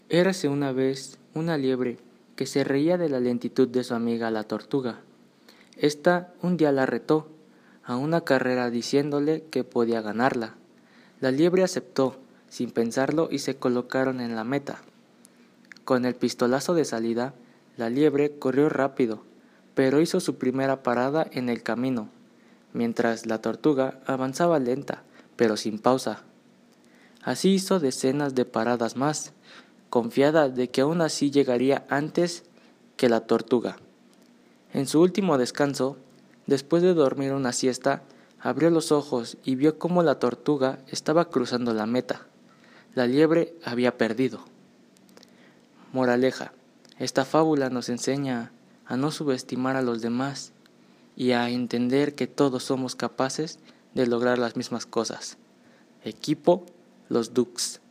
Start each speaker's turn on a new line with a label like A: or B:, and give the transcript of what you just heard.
A: Érase una vez una liebre que se reía de la lentitud de su amiga la tortuga. Esta un día la retó a una carrera diciéndole que podía ganarla. La liebre aceptó, sin pensarlo, y se colocaron en la meta. Con el pistolazo de salida, la liebre corrió rápido, pero hizo su primera parada en el camino, mientras la tortuga avanzaba lenta, pero sin pausa. Así hizo decenas de paradas más, confiada de que aún así llegaría antes que la tortuga. En su último descanso, después de dormir una siesta, abrió los ojos y vio cómo la tortuga estaba cruzando la meta. La liebre había perdido. Moraleja: esta fábula nos enseña a no subestimar a los demás y a entender que todos somos capaces de lograr las mismas cosas. Equipo Los Ducks.